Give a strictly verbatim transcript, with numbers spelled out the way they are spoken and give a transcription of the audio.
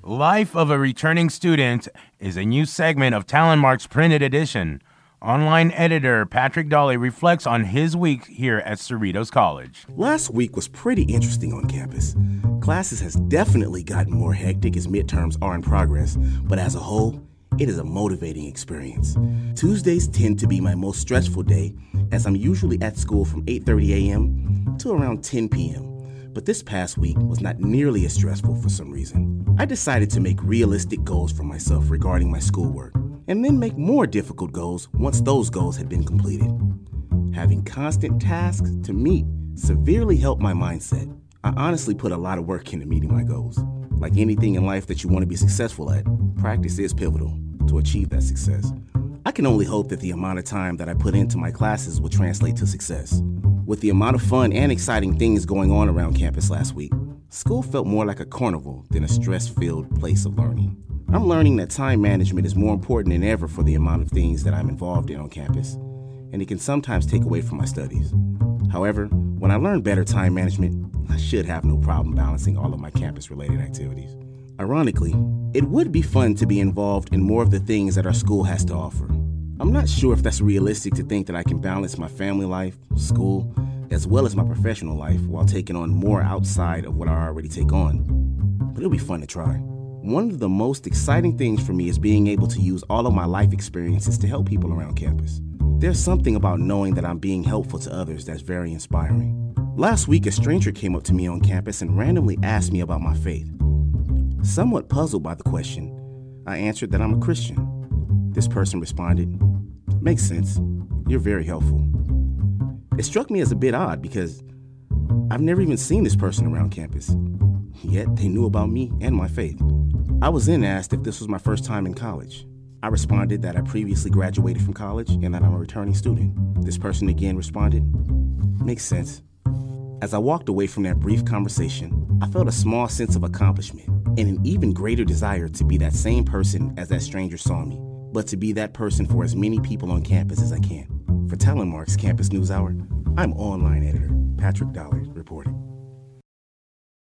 Life of a Returning Student is a new segment of Talonmark's printed edition. Online editor Patrick Dolly reflects on his week here at Cerritos College. Last week was pretty interesting on campus. Classes has definitely gotten more hectic as midterms are in progress, but as a whole, it is a motivating experience. Tuesdays tend to be my most stressful day, as I'm usually at school from eight thirty a.m. to around ten p.m. But this past week was not nearly as stressful for some reason. I decided to make realistic goals for myself regarding my schoolwork, and then make more difficult goals once those goals had been completed. Having constant tasks to meet severely helped my mindset. I honestly put a lot of work into meeting my goals. Like anything in life that you want to be successful at, practice is pivotal to achieve that success. I can only hope that the amount of time that I put into my classes will translate to success. With the amount of fun and exciting things going on around campus last week, school felt more like a carnival than a stress-filled place of learning. I'm learning that time management is more important than ever for the amount of things that I'm involved in on campus, and it can sometimes take away from my studies. However, when I learn better time management, I should have no problem balancing all of my campus-related activities. Ironically, it would be fun to be involved in more of the things that our school has to offer. I'm not sure if that's realistic to think that I can balance my family life, school, as well as my professional life while taking on more outside of what I already take on. But it'll be fun to try. One of the most exciting things for me is being able to use all of my life experiences to help people around campus. There's something about knowing that I'm being helpful to others that's very inspiring. Last week, a stranger came up to me on campus and randomly asked me about my faith. Somewhat puzzled by the question, I answered that I'm a Christian. This person responded, "Makes sense. You're very helpful." It struck me as a bit odd because I've never even seen this person around campus, yet they knew about me and my faith. I was then asked if this was my first time in college. I responded that I previously graduated from college and that I'm a returning student. This person again responded, "Makes sense." As I walked away from that brief conversation, I felt a small sense of accomplishment and an even greater desire to be that same person as that stranger saw me, but to be that person for as many people on campus as I can. For Talonmark's Campus News Hour, I'm online editor Patrick Dolly reporting.